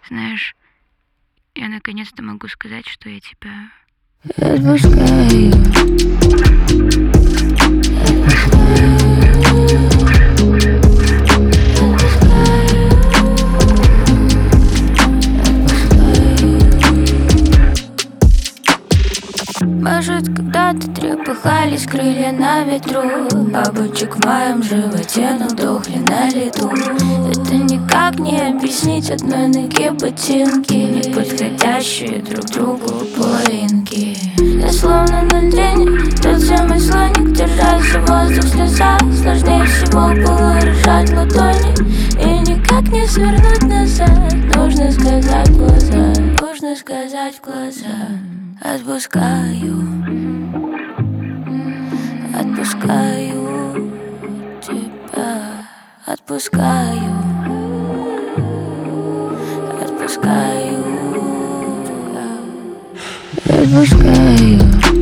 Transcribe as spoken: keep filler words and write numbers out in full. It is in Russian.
Знаешь, я наконец-то могу сказать, что я тебя отпускаю. Может, когда-то трепыхались крылья на ветру, бабочек в моем животе надохли на лету. Это никак не объяснить одной ноге ботинки, не подходящие друг другу половинки. Я словно на льдине, тот самый слоник, держась воздух в слезах. Сложнее всего было рожать ладони и никак не свернуть назад. Нужно сказать в глаза, нужно сказать в глаза. Отпускаю, отпускаю тебя, отпускаю, отпускаю, отпускаю.